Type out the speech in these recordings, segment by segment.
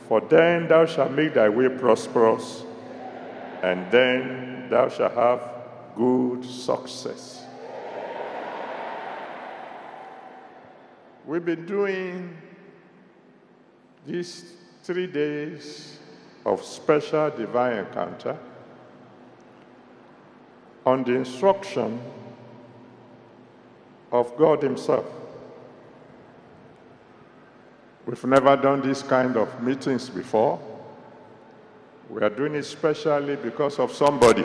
For then thou shalt make thy way prosperous, and then thou shalt have good success. We've been doing these 3 days of special divine encounter on the instruction of God Himself. We've never done this kind of meetings before. We are doing it specially because of somebody.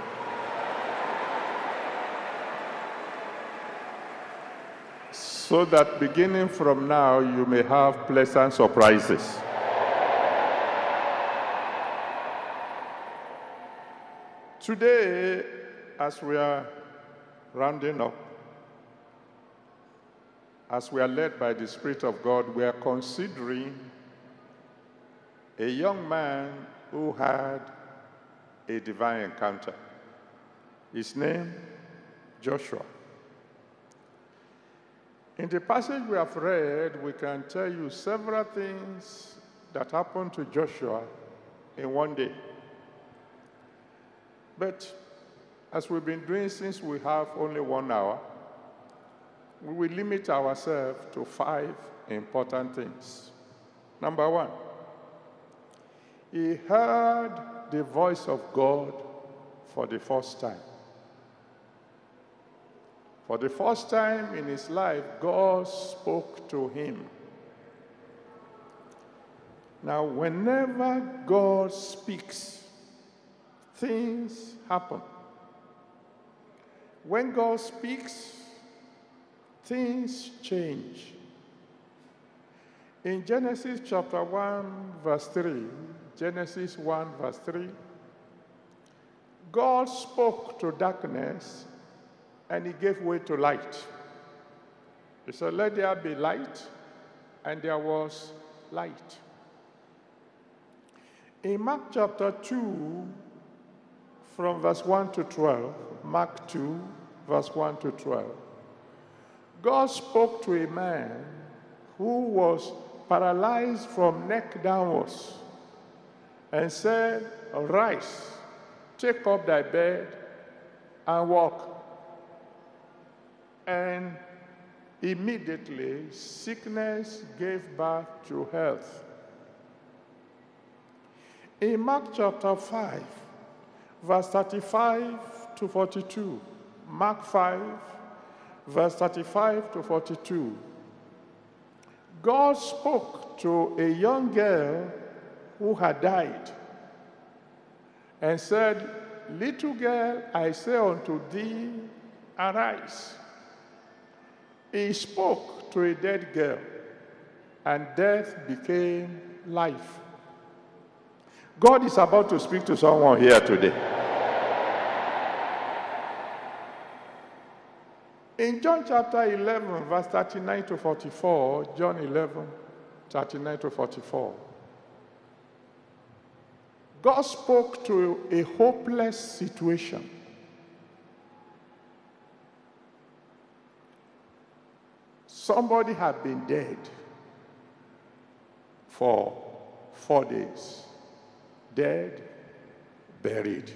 So that beginning from now, you may have pleasant surprises. Today, as we are rounding up, as we are led by the Spirit of God, we are considering a young man who had a divine encounter. His name, Joshua. In the passage we have read, we can tell you several things that happened to Joshua in one day. But as we've been doing since we have only 1 hour, we will limit ourselves to 5 important things. Number 1, he heard the voice of God for the first time. For the first time in his life, God spoke to him. Now, whenever God speaks, things happen. When God speaks, things change. In Genesis chapter 1, verse 3, Genesis 1, verse 3, God spoke to darkness and He gave way to light. He said, let there be light, and there was light. In Mark chapter 2, from verse 1 to 12, Mark 2, verse 1 to 12, God spoke to a man who was paralyzed from neck downwards and said, arise, take up thy bed and walk. And immediately sickness gave birth to health. In Mark chapter 5, verse 35 to 42, Mark 5, verse 35 to 42, God spoke to a young girl who had died and said, little girl, I say unto thee, arise. He spoke to a dead girl, and death became life. God is about to speak to someone here today. In John chapter 11, verse 39 to 44, John 11, 39 to 44, God spoke to a hopeless situation. Somebody had been dead for 4 days. Dead, buried.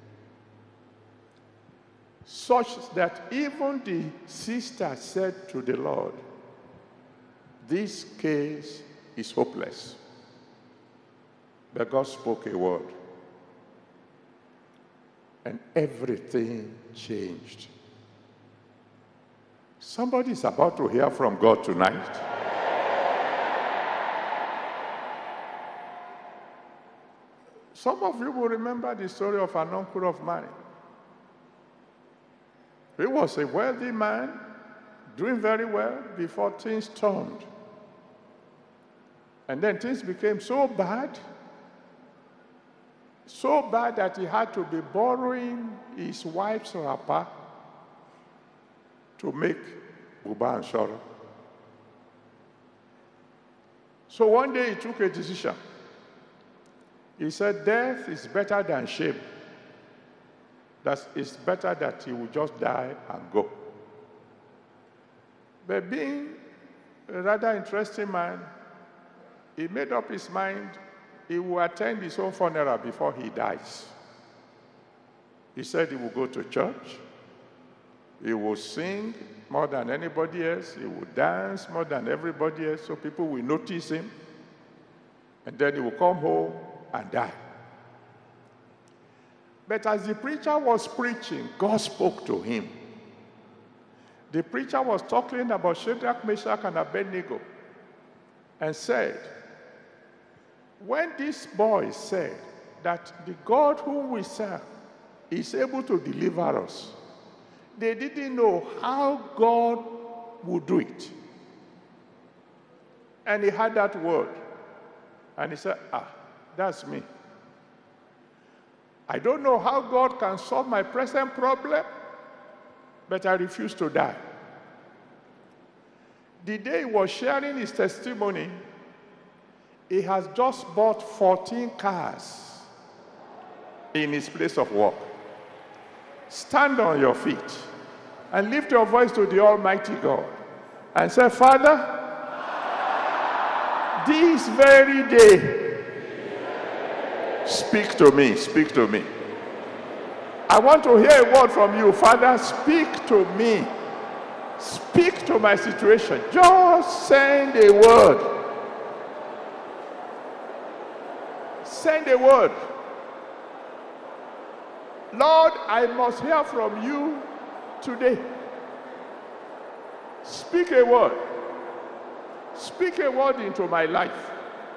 Such that even the sister said to the Lord, this case is hopeless. But God spoke a word, and everything changed. Somebody is about to hear from God tonight. Some of you will remember the story of an uncle of mine. He was a wealthy man, doing very well before things turned. And then things became so bad that he had to be borrowing his wife's wrapper to make buba and shora. So one day he took a decision. He said, death is better than shame. That it's better that he will just die and go. But being a rather interesting man, he made up his mind he will attend his own funeral before he dies. He said he will go to church, he will sing more than anybody else, he will dance more than everybody else, so people will notice him, and then he will come home and die. But as the preacher was preaching, God spoke to him. The preacher was talking about Shadrach, Meshach, and Abednego and said, when this boy said that the God whom we serve is able to deliver us, they didn't know how God would do it. And he had that word. And he said, that's me. I don't know how God can solve my present problem, but I refuse to die. The day he was sharing his testimony, he has just bought 14 cars in his place of work. Stand on your feet and lift your voice to the Almighty God and say, Father, this very day, speak to me, speak to me. I want to hear a word from you. Father, speak to me. Speak to my situation. Just send a word. Send a word. Lord, I must hear from you today. Speak a word. Speak a word into my life.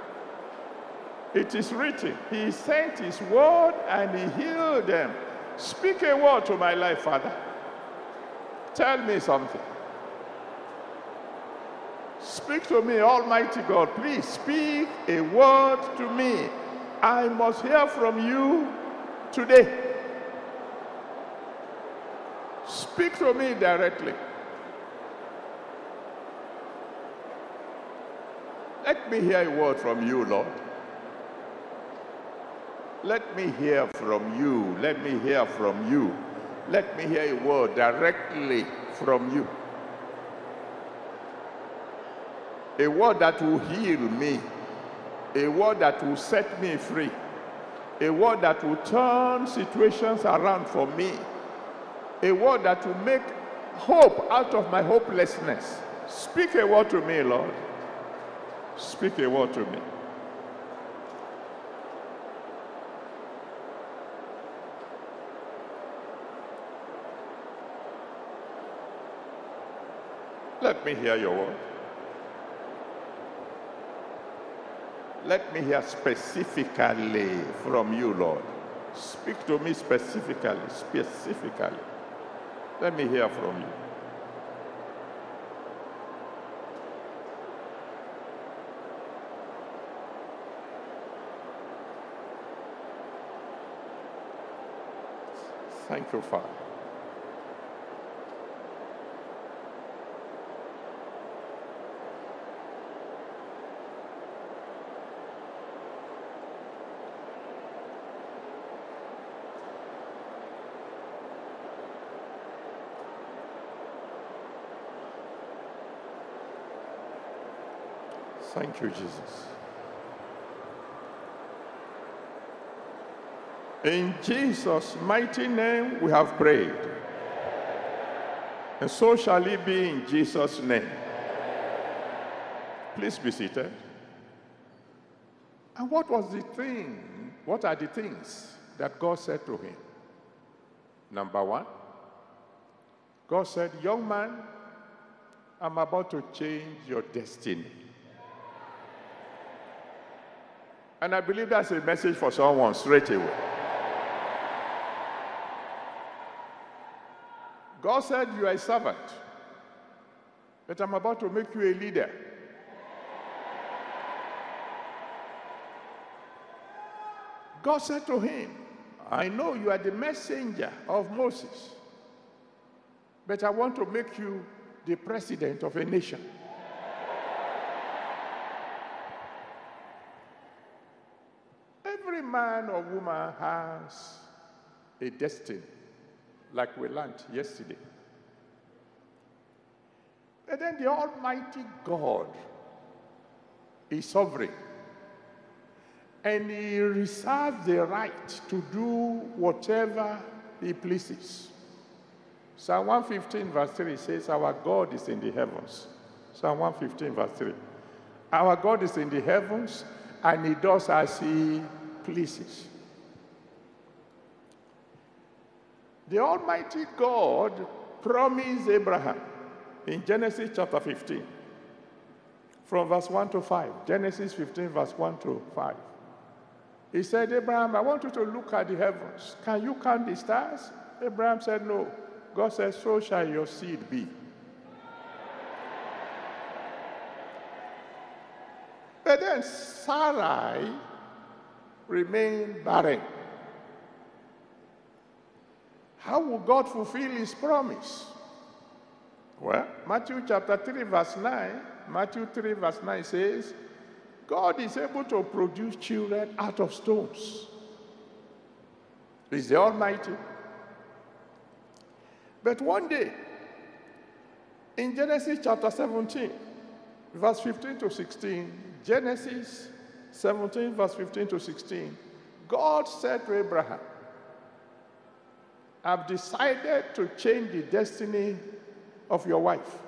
It is written, he sent his word and he healed them. Speak a word to my life, Father. Tell me something. Speak to me, Almighty God. Please speak a word to me. I must hear from you today. Speak to me directly. Let me hear a word from you, Lord. Let me hear from you. Let me hear from you. Let me hear a word directly from you. A word that will heal me. A word that will set me free. A word that will turn situations around for me. A word that will make hope out of my hopelessness. Speak a word to me, Lord. Speak a word to me. Let me hear your word. Let me hear specifically from you, Lord. Speak to me specifically. Let me hear from you. Thank you, Father. Thank you, Jesus. In Jesus' mighty name we have prayed. And so shall it be in Jesus' name. Please be seated. And what are the things that God said to him? Number one, God said, young man, I'm about to change your destiny. And I believe that's a message for someone straight away. God said, you are a servant, but I'm about to make you a leader. God said to him, I know you are the messenger of Moses, but I want to make you the president of a nation. Every man or woman has a destiny, like we learned yesterday. And then the Almighty God is sovereign. and he reserves the right to do whatever he pleases. Psalm 115 verse 3 says, our God is in the heavens. Psalm 115 verse 3. Our God is in the heavens, and he does as he pleases. The Almighty God promised Abraham in Genesis chapter 15, from verse 1 to 5. Genesis 15 verse 1 to 5. He said, Abraham, I want you to look at the heavens. Can you count the stars? Abraham said, no. God said, so shall your seed be. But then Sarai remained barren. How will God fulfill his promise? Well, Matthew chapter 3 verse 9, Matthew 3 verse 9 says, God is able to produce children out of stones. He's the Almighty. But one day, in Genesis chapter 17, verse 15 to 16, Genesis 17, verse 15 to 16, God said to Abraham, I've decided to change the destiny of your wife.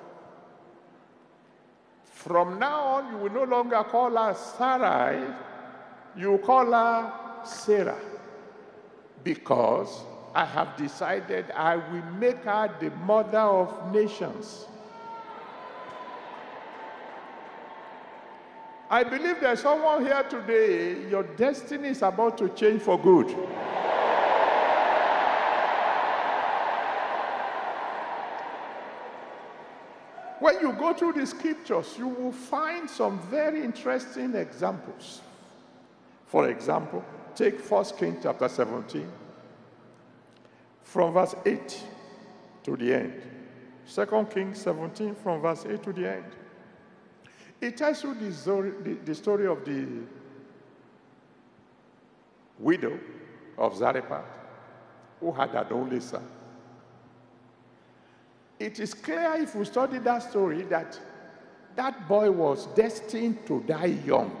From now on, you will no longer call her Sarai, you will call her Sarah, because I have decided I will make her the mother of nations. I believe there's someone here today, your destiny is about to change for good. When you go through the scriptures, you will find some very interesting examples. For example, take 1 Kings chapter 17, from verse 8 to the end. 2 Kings 17, from verse 8 to the end. It tells you the story of the widow of Zarephath, who had an only son. It is clear if you study that story that that boy was destined to die young.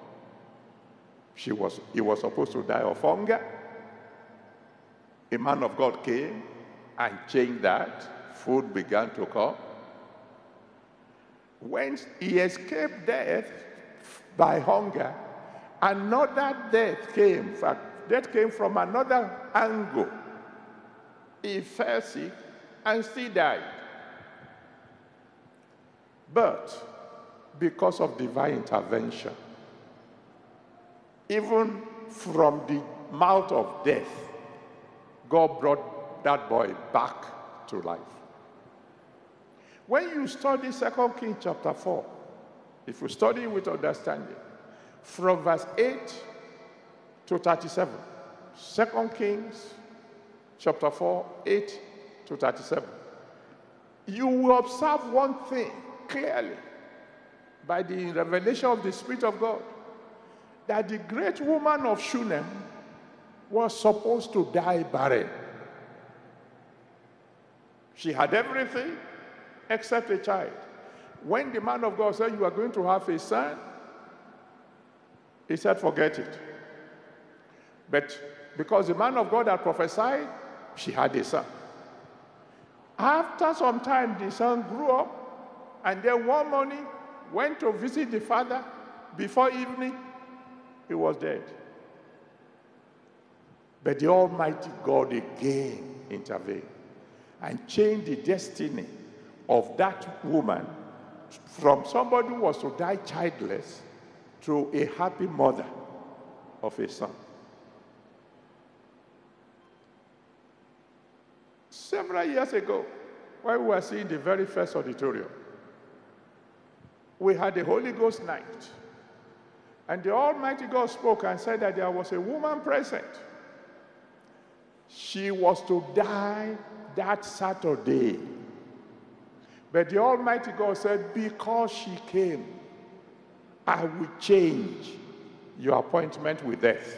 He was supposed to die of hunger. A man of God came and changed that. Food began to come. When he escaped death by hunger, another death came. In fact, death came from another angle. He fell sick and still died. But because of divine intervention, even from the mouth of death, God brought that boy back to life. When you study 2 Kings chapter 4, if you study with understanding, from verse 8 to 37, 2 Kings chapter 4, 8 to 37, you will observe one thing clearly by the revelation of the Spirit of God, that the great woman of Shunem was supposed to die barren. She had everything except a child. When the man of God said, you are going to have a son, he said, forget it. But because the man of God had prophesied, she had a son. After some time, the son grew up, and then one morning went to visit the father. Before evening, he was dead. But the Almighty God again intervened and changed the destiny of that woman from somebody who was to die childless to a happy mother of a son. Several years ago, while we were seeing the very first auditorium, we had a Holy Ghost night. And the Almighty God spoke and said that there was a woman present. She was to die that Saturday. But the Almighty God said, because she came, I will change your appointment with death.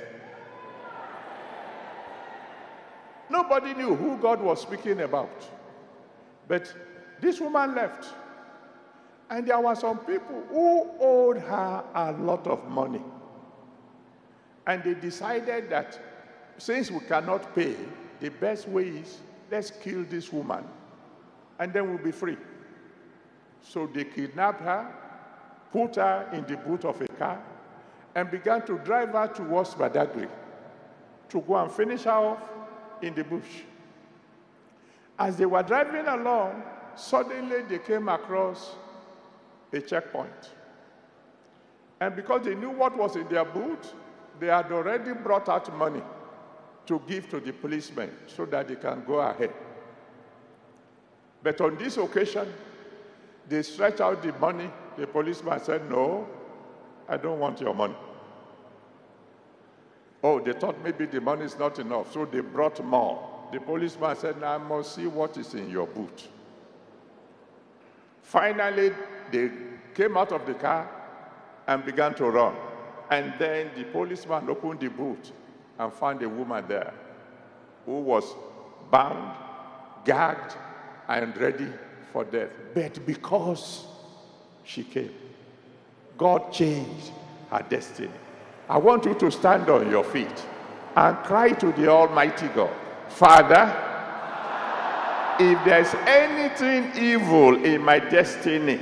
Nobody knew who God was speaking about. But this woman left. And there were some people who owed her a lot of money. And they decided that since we cannot pay, the best way is let's kill this woman and then we'll be free. So they kidnapped her, put her in the boot of a car, and began to drive her towards Badagry to go and finish her off in the bush. As they were driving along, suddenly they came across a checkpoint. And because they knew what was in their boot, they had already brought out money to give to the policemen so that they can go ahead. But on this occasion, they stretched out the money. The policeman said, "No, I don't want your money." Oh, they thought maybe the money is not enough, so they brought more. The policeman said, "Now I must see what is in your boot." Finally, they came out of the car and began to run. And then the policeman opened the boot and found a woman there who was bound, gagged, and ready for death. But because she came, God changed her destiny. I want you to stand on your feet and cry to the Almighty God, "Father, if there's anything evil in my destiny,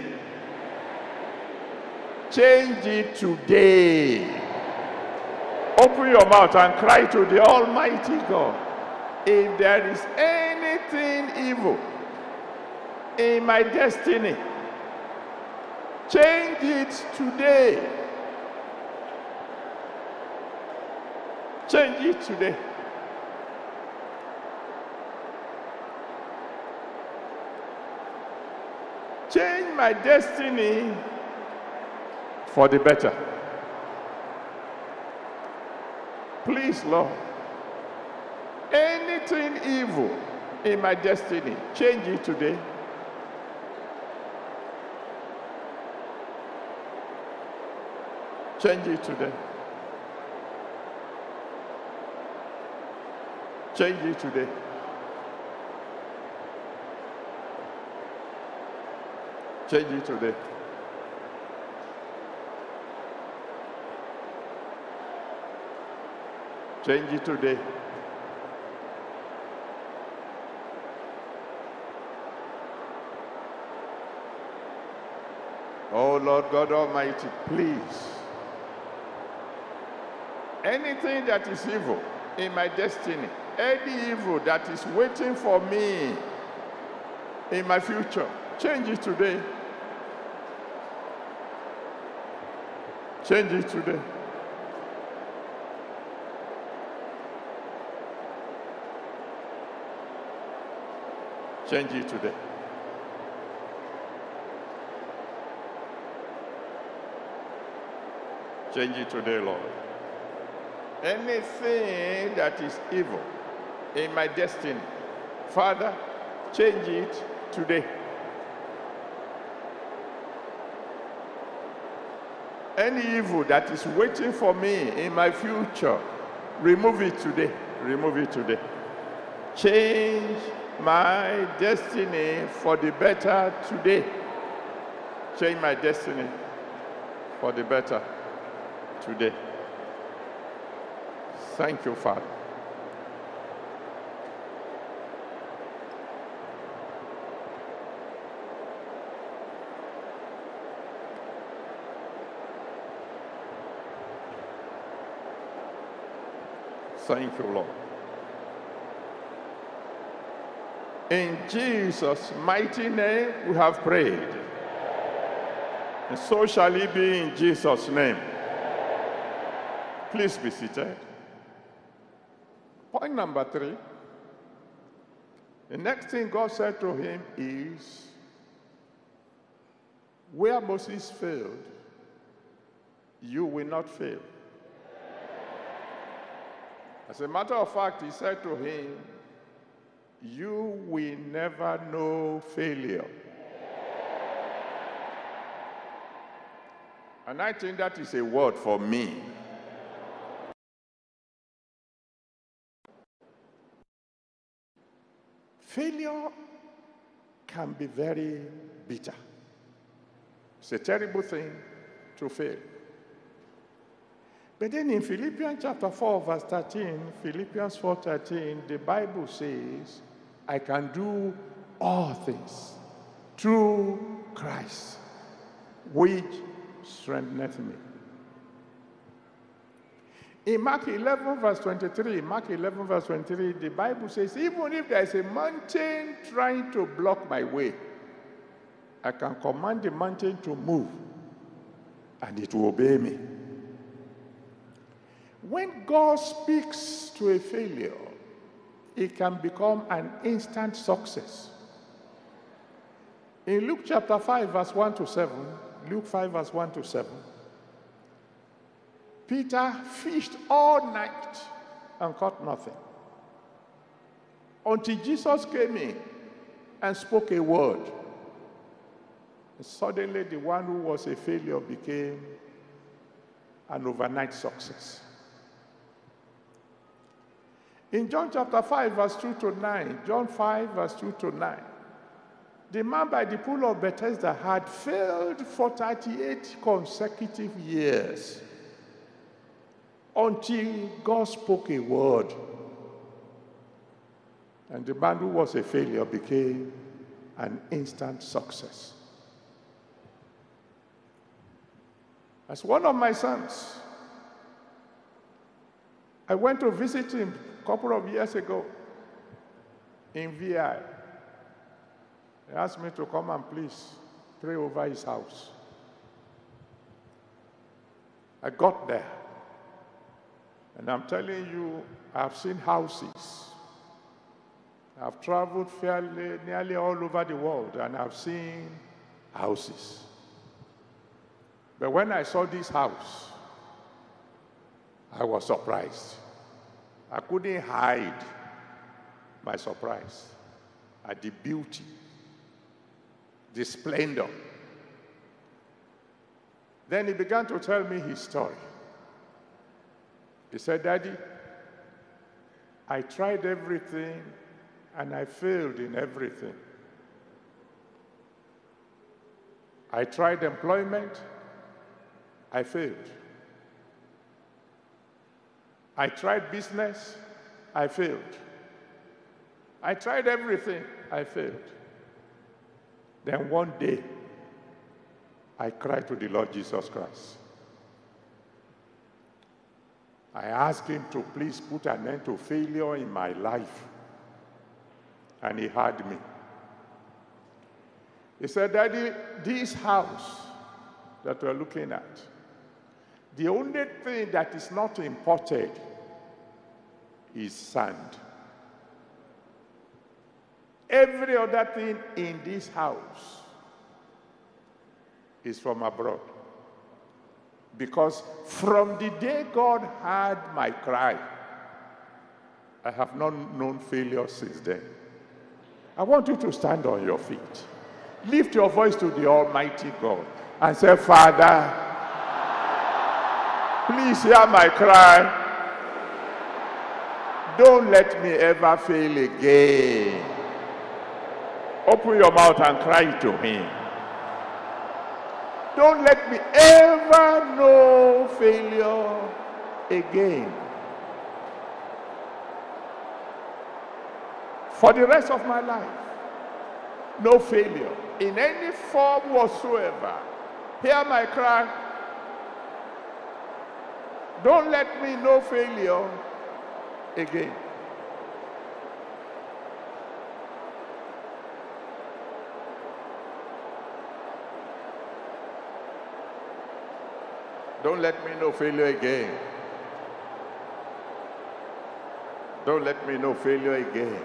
change it today." Open your mouth and cry to the Almighty God. If there is anything evil in my destiny, change it today. Change it today. Change my destiny for the better. Please, Lord, anything evil in my destiny, change it today. Change it today. Change it today. Change it today. Change it today. Oh Lord God Almighty, please. Anything that is evil in my destiny, any evil that is waiting for me in my future, change it today. Change it today. Change it today. Change it today, Lord. Anything that is evil in my destiny, Father, change it today. Any evil that is waiting for me in my future, remove it today. Remove it today. Change my destiny for the better today. Change my destiny for the better today. Thank you, Father. Thank you, Lord. In Jesus' mighty name we have prayed. And so shall it be in Jesus' name. Please be seated. Point number 3. The next thing God said to him is, where Moses failed, you will not fail. As a matter of fact, he said to him, you will never know failure. And I think that is a word for me. Failure can be very bitter. It's a terrible thing to fail. But then in Philippians chapter 4, verse 13, Philippians 4:13, the Bible says, I can do all things through Christ, which strengtheneth me. In Mark 11, verse 23, the Bible says, even if there is a mountain trying to block my way, I can command the mountain to move, and it will obey me. When God speaks to a failure, it can become an instant success. In Luke chapter 5, verse 1 to 7, Luke 5, verse 1 to 7, Peter fished all night and caught nothing, until Jesus came in and spoke a word. And suddenly, the one who was a failure became an overnight success. In John chapter 5, verse 2 to 9, John 5, verse 2 to 9, the man by the pool of Bethesda had failed for 38 consecutive years until God spoke a word. And the man who was a failure became an instant success. As one of my sons, I went to visit him a couple of years ago in VI. He asked me to come and please pray over his house. I got there, and I'm telling you, I've seen houses. I've traveled nearly all over the world, and I've seen houses. But when I saw this house, I was surprised. I couldn't hide my surprise at the beauty, the splendor. Then he began to tell me his story. He said, Daddy, I tried everything and I failed in everything. I tried employment, I failed. I tried business, I failed. I tried everything, I failed. Then one day, I cried to the Lord Jesus Christ. I asked him to please put an end to failure in my life. And he heard me. He said, Daddy, this house that we're looking at, the only thing that is not imported is sand. Every other thing in this house is from abroad. Because from the day God heard my cry, I have not known failure since then. I want you to stand on your feet. Lift your voice to the Almighty God and say, Father, please hear my cry. Don't let me ever fail again. Open your mouth and cry to him. Don't let me ever know failure again. For the rest of my life, no failure in any form whatsoever. Hear my cry. Don't let me know failure again. Don't let me know failure again. Don't let me know failure again.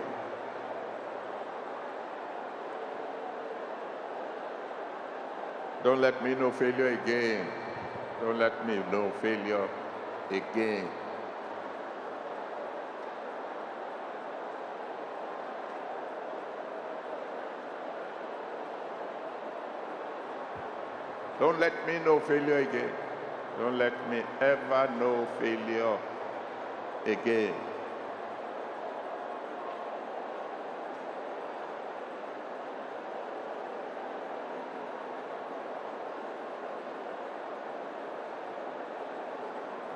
Don't let me know failure again. Don't let me know failure again. Don't let me know failure again. Don't let me ever know failure again.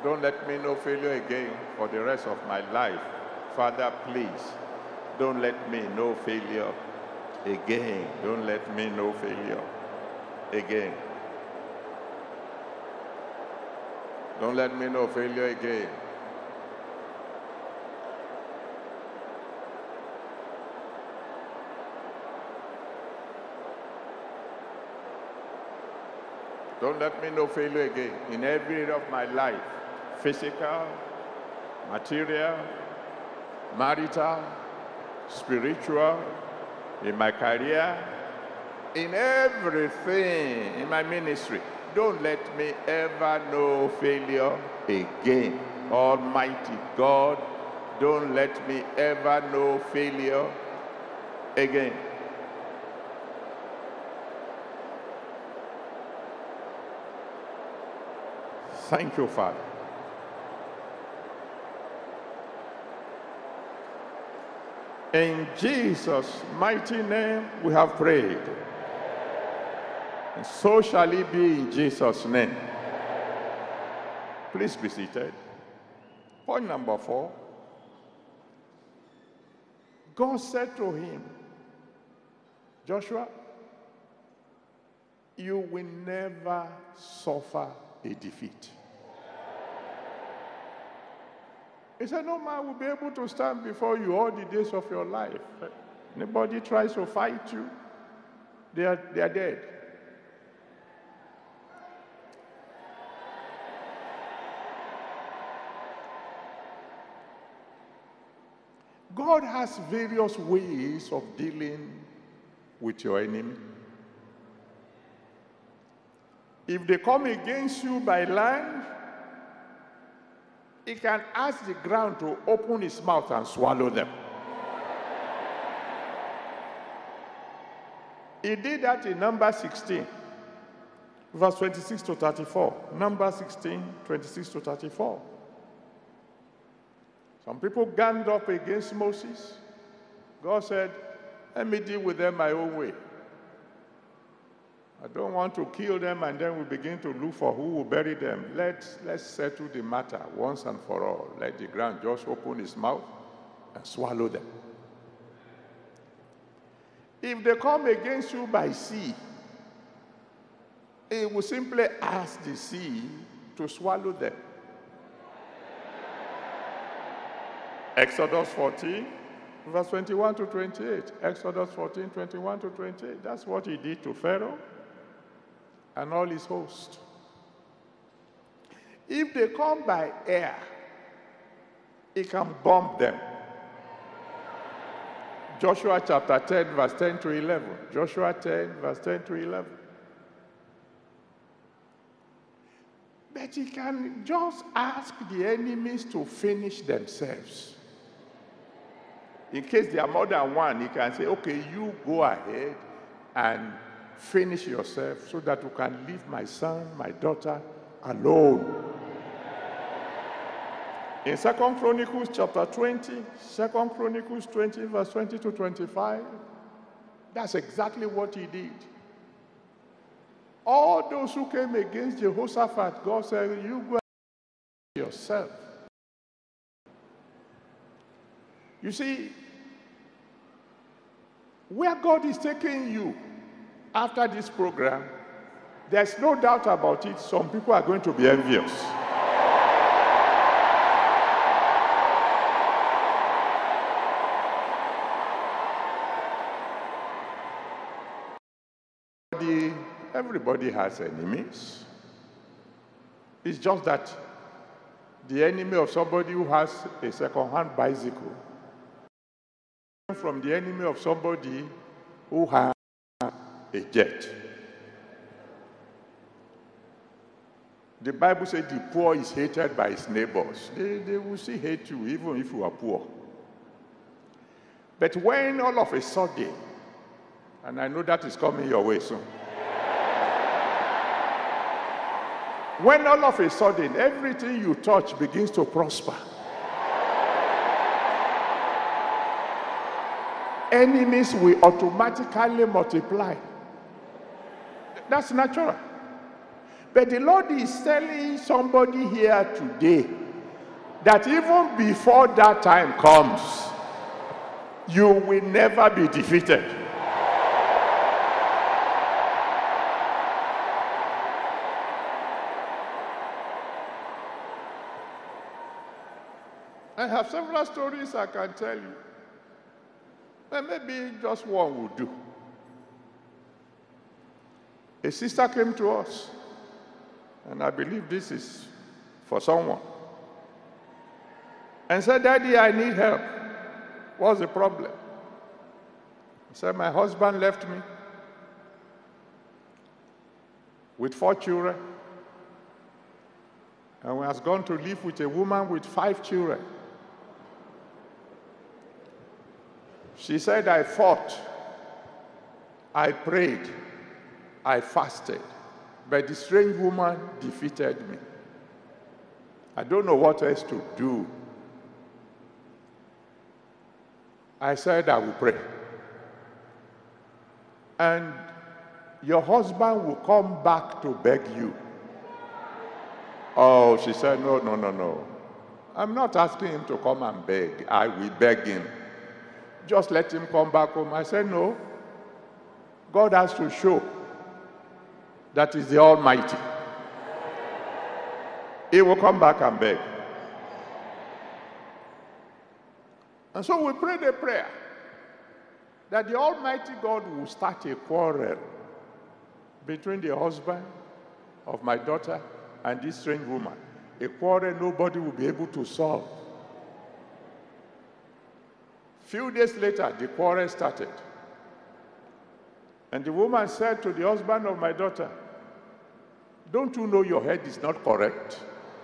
Don't let me know failure again for the rest of my life. Father, please, don't let me know failure again. Don't let me know failure again. Don't let me know failure again. Don't let me know failure again in every area of my life. Physical, material, marital, spiritual, in my career, in everything, in my ministry. Don't let me ever know failure again. Almighty God, don't let me ever know failure again. Thank you, Father. In Jesus' mighty name we have prayed. And so shall it be in Jesus' name. Please be seated. Point number 4. God said to him, Joshua, you will never suffer a defeat. He said, no man will be able to stand before you all the days of your life. Anybody tries to fight you, they are dead. God has various ways of dealing with your enemy. If they come against you by land, he can ask the ground to open his mouth and swallow them. He did that in Numbers 16, verse 26 to 34. Numbers 16, 26 to 34. Some people ganged up against Moses. God said, let me deal with them my own way. I don't want to kill them and then we begin to look for who will bury them. Let's settle the matter once and for all. Let the ground just open its mouth and swallow them. If they come against you by sea, it will simply ask the sea to swallow them. Exodus 14, verse 21 to 28. Exodus 14, 21 to 28. That's what he did to Pharaoh and all his host. If they come by air, he can bomb them. Joshua chapter 10, verse 10 to 11. Joshua 10, verse 10 to 11. But he can just ask the enemies to finish themselves. In case there are more than one, he can say, okay, you go ahead and finish yourself so that you can leave my son, my daughter alone. In 2 Chronicles chapter 20, 2 Chronicles 20, verse 20 to 25, that's exactly what he did. All those who came against Jehoshaphat, God said, you go yourself. You see, where God is taking you after this program, there's no doubt about it, some people are going to be envious. Everybody has enemies. It's just that the enemy of somebody who has a second-hand bicycle from the enemy of somebody who has a jet. The Bible says the poor is hated by his neighbors. They will still hate you even if you are poor. But when all of a sudden, and I know that is coming your way soon, when all of a sudden everything you touch begins to prosper, enemies will automatically multiply. That's natural. But But the Lord is telling somebody here today that even before that time comes, you will never be defeated. I have several stories I can tell you. And maybe just one will do. A sister came to us, and I believe this is for someone, and said, "Daddy, I need help." What's the problem? I said, "My husband left me with 4 children, and has gone to live with a woman with 5 children. She said, I fought, I prayed, I fasted, but the strange woman defeated me. I don't know what else to do." I said, "I will pray. And your husband will come back to beg you." Oh, she said, no. I'm not asking him to come and beg. I will beg him. Just let him come back home. I said, no. God has to show that He's the Almighty. He will come back and beg. And so we prayed a prayer that the Almighty God will start a quarrel between the husband of my daughter and this strange woman. A quarrel nobody will be able to solve. Few days later, the quarrel started. And the woman said to the husband of my daughter, "Don't you know your head is not correct?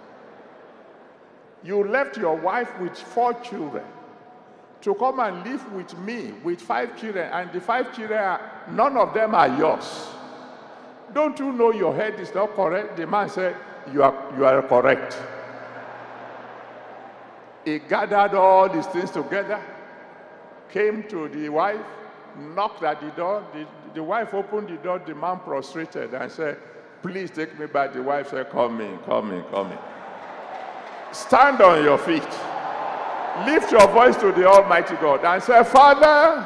You left your wife with 4 children to come and live with me with 5 children, and the 5 children, none of them are yours. Don't you know your head is not correct?" The man said, you are correct. He gathered all these things together, came to the wife, knocked at the door. The wife opened the door. The man prostrated and said, "Please take me back." The wife said, come in. Stand on your feet. Lift your voice to the Almighty God and say, "Father,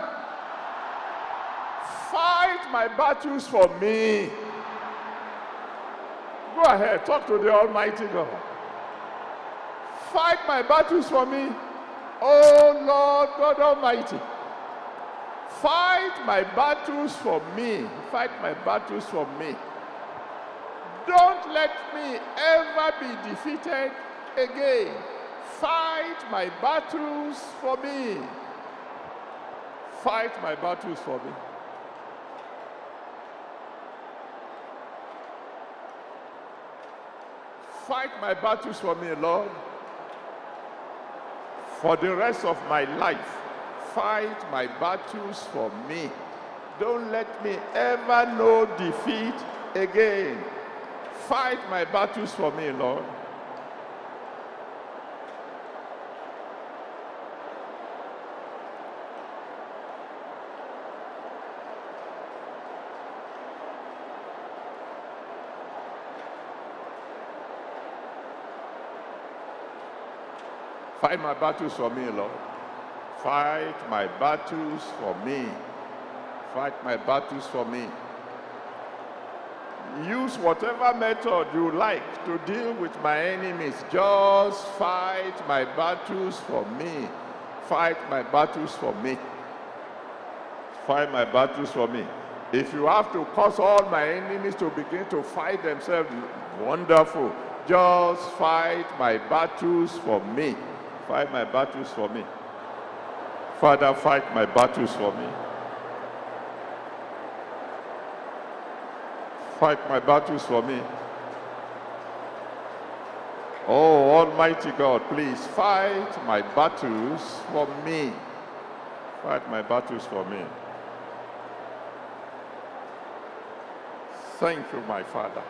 fight my battles for me." Go ahead, talk to the Almighty God. Fight my battles for me. Oh Lord God Almighty, fight my battles for me. Fight my battles for me. Don't let me ever be defeated again. Fight my battles for me. Fight my battles for me. Fight my battles for me, Lord. For the rest of my life, fight my battles for me. Don't let me ever know defeat again. Fight my battles for me, Lord. Fight my battles for me, Lord. Fight my battles for me. Fight my battles for me. Use whatever method you like to deal with my enemies. Just fight my battles for me. Fight my battles for me. Fight my battles for me. If you have to cause all my enemies to begin to fight themselves, wonderful. Just fight my battles for me. Fight my battles for me. Father, fight my battles for me. Fight my battles for me. Oh, Almighty God, please fight my battles for me. Fight my battles for me. Thank you, my Father.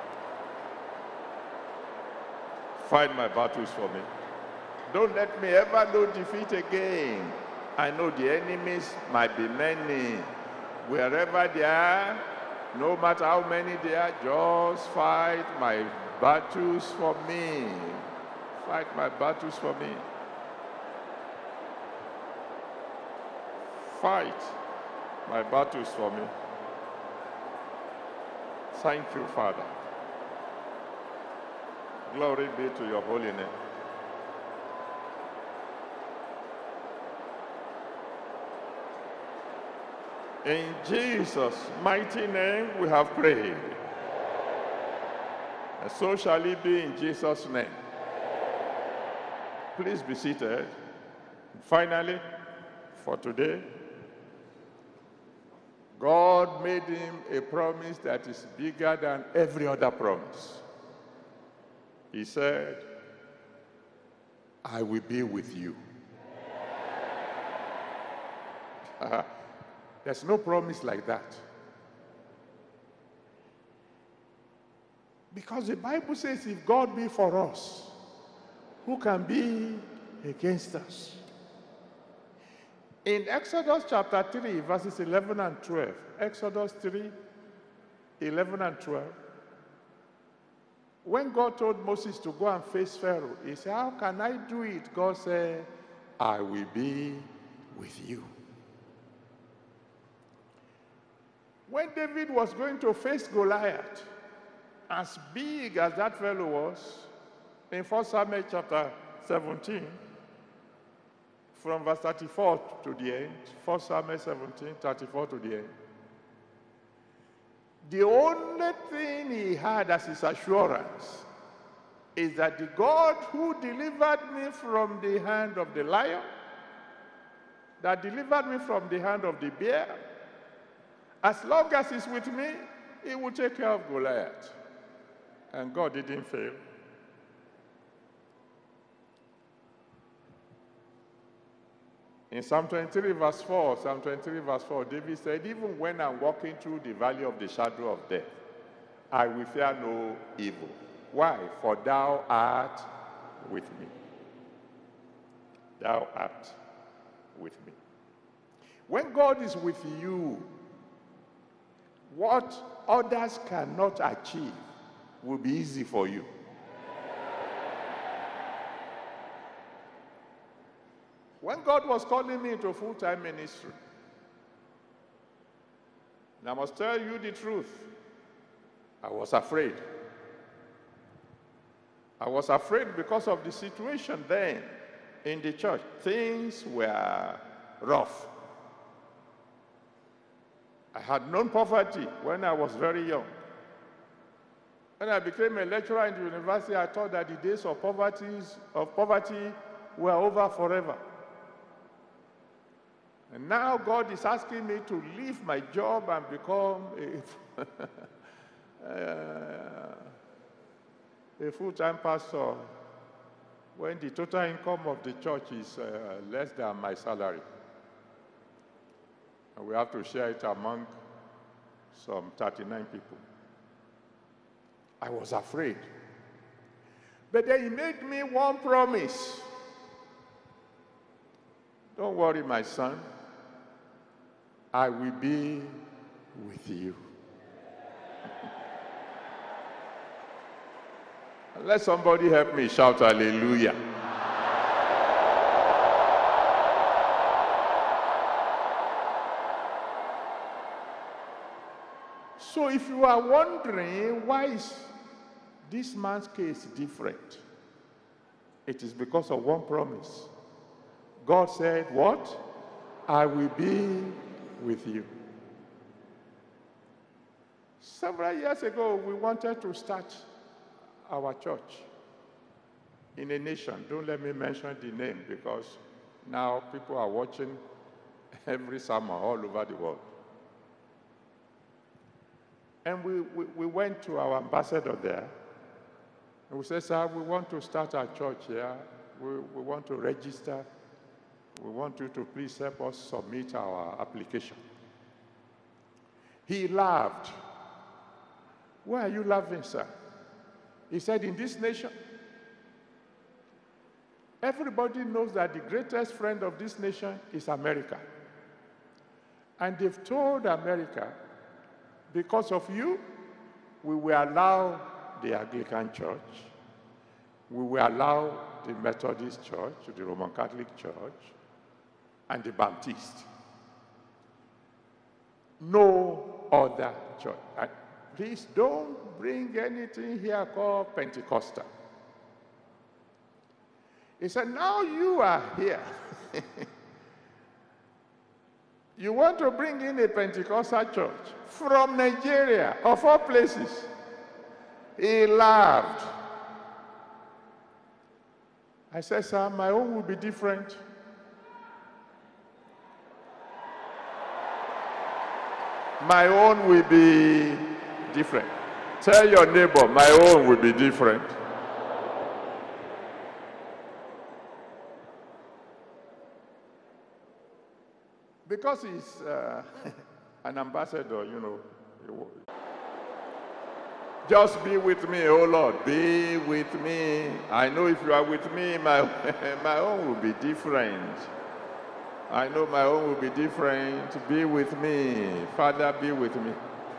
Fight my battles for me. Don't let me ever know defeat again. I know the enemies might be many. Wherever they are, No matter how many there are, just fight my battles for me. Fight my battles for me. Fight my battles for me. Thank you, Father. Glory be to your holy name. In Jesus' mighty name we have prayed. And so shall it be in Jesus' name. Please be seated. Finally, for today, God made him a promise that is bigger than every other promise. He said, I will be with you. There's no promise like that. Because the Bible says, if God be for us, who can be against us? In Exodus chapter 3, verses 11 and 12, Exodus 3, 11 and 12, when God told Moses to go and face Pharaoh, he said, how can I do it? God said, I will be with you. When David was going to face Goliath, as big as that fellow was, in 1 Samuel chapter 17, from verse 34 to the end, 1 Samuel 17, 34 to the end, the only thing he had as his assurance is that the God who delivered me from the hand of the lion, that delivered me from the hand of the bear, as long as he's with me, he will take care of Goliath. And God didn't fail. In Psalm 23 verse 4, David said, even when I'm walking through the valley of the shadow of death, I will fear no evil. Why? For thou art with me. Thou art with me. When God is with you, what others cannot achieve will be easy for you. When God was calling me into full-time ministry, and I must tell you the truth, I was afraid. I was afraid because of the situation then in the church. Things were rough. I had known poverty when I was very young. When I became a lecturer in the university, I thought that the days of poverty were over forever. And now God is asking me to leave my job and become a full-time pastor when the total income of the church is less than my salary. And we have to share it among some 39 people. I was afraid. But then he made me one promise. Don't worry, my son. I will be with you. Let somebody help me shout hallelujah. So if you are wondering why is this man's case different, it is because of one promise. God said, what? I will be with you. Several years ago, we wanted to start our church in a nation. Don't let me mention the name because now people are watching every summer all over the world. And we went to our ambassador there, and we said, sir, we want to start our church here. We want to register. We want you to please help us submit our application. He laughed. Why are you laughing, sir? He said, in this nation, everybody knows that the greatest friend of this nation is America. And they've told America Because of you, we will allow the Anglican Church, we will allow the Methodist Church, the Roman Catholic Church, and the Baptist. No other church. And please don't bring anything here called Pentecostal. He said, now you are here. You want to bring in a Pentecostal church from Nigeria, of all places. He laughed. I said, sir, my own will be different. My own will be different. Tell your neighbor, my own will be different. Because he's an ambassador, you know. Just be with me, oh Lord, be with me. I know if you are with me, my own will be different. I know my own will be different. Be with me. Father, be with me.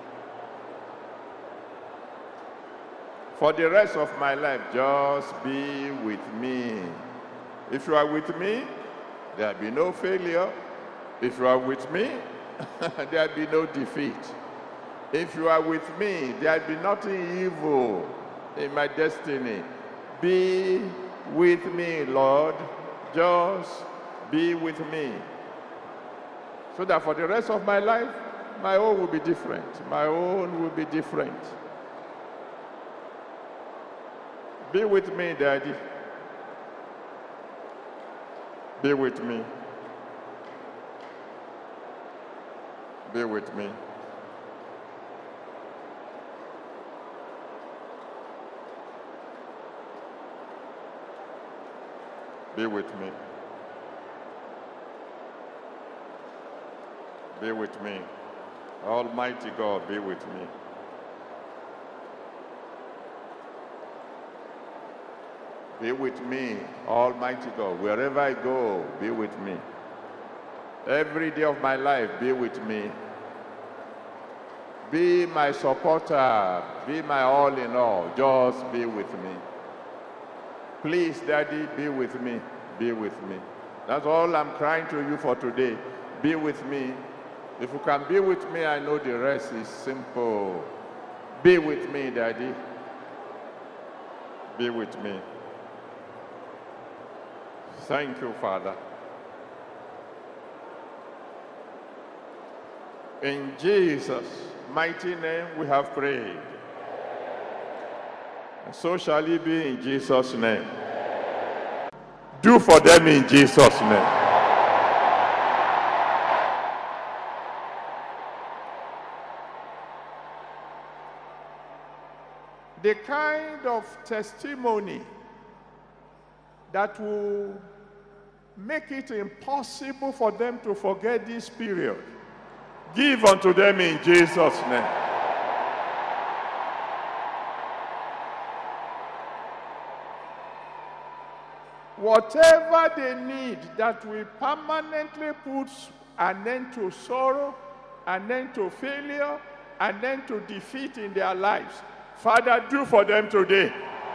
For the rest of my life, just be with me. If you are with me, there will be no failure. If you are with me, there will be no defeat. If you are with me, there will be nothing evil in my destiny. Be with me, Lord. Just be with me. So that for the rest of my life, my own will be different. My own will be different. Be with me, Daddy. Be with me. Be with me. Be with me. Be with me. Almighty God, be with me. Be with me, Almighty God. Wherever I go, be with me. Every day of my life, be with me. Be my supporter. Be my all in all. Just be with me. Please, Daddy, be with me. Be with me. That's all I'm crying to you for today. Be with me. If you can be with me, I know the rest is simple. Be with me, Daddy. Be with me. Thank you, Father. In Jesus' mighty name we have prayed. And so shall it be in Jesus' name. Do for them in Jesus' name. The kind of testimony that will make it impossible for them to forget this period, give unto them in Jesus' name. Whatever they need that will permanently put an end to sorrow, an end to failure, an end to defeat in their lives, Father, do for them today.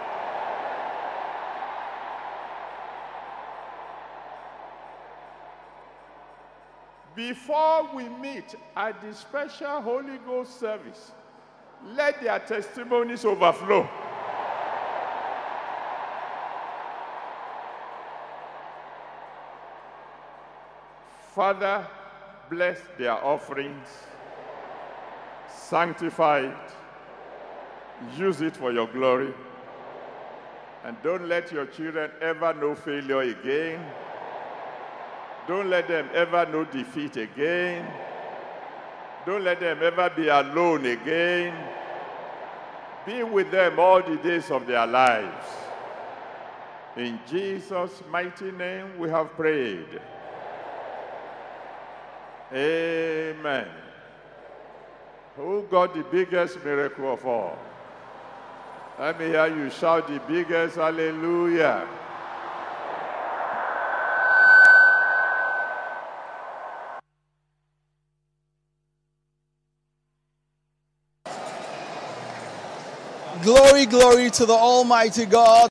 Before we meet at the special Holy Ghost service, let their testimonies overflow. Father, bless their offerings, sanctify it, use it for your glory, and don't let your children ever know failure again. Don't let them ever know defeat again. Don't let them ever be alone again. Be with them all the days of their lives. In Jesus' mighty name we have prayed. Amen. Who got the biggest miracle of all? Let me hear you shout the biggest hallelujah. Glory, glory to the Almighty God.